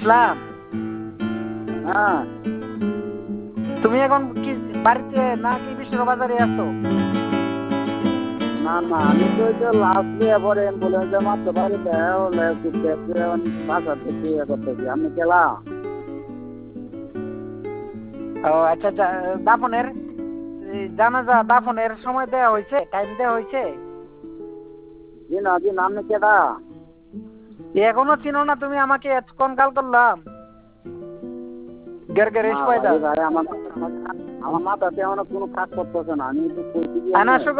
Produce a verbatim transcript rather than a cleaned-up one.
ইসলাম, হ্যাঁ তুমি এখন কি বাড়িতে নাকি বিষ্ণুর বাজারে আছো? না না আমি তো ওই যে লাস্ট দিয়ে পরে অ্যাম্বুলেন্সে মারতে পারি তাহলে বাসা থেকে ইয়ে করতেছি। আমি গেলাম ও আচ্ছা আচ্ছা, দাফনের এই জানাজা দাফনের সময় দেওয়া হয়েছে, টাইম দেওয়া হয়েছে? জি না জি না, আপনি কেটা? এখনো চিনো না তুমি আমাকে? এতক্ষণ কাল করলাম গের গের না পয়দা ভাই ভাই আমার আমার মাথাতে এমন কোনো কাজ করতেছে না। আমি তো কইছি কি আনা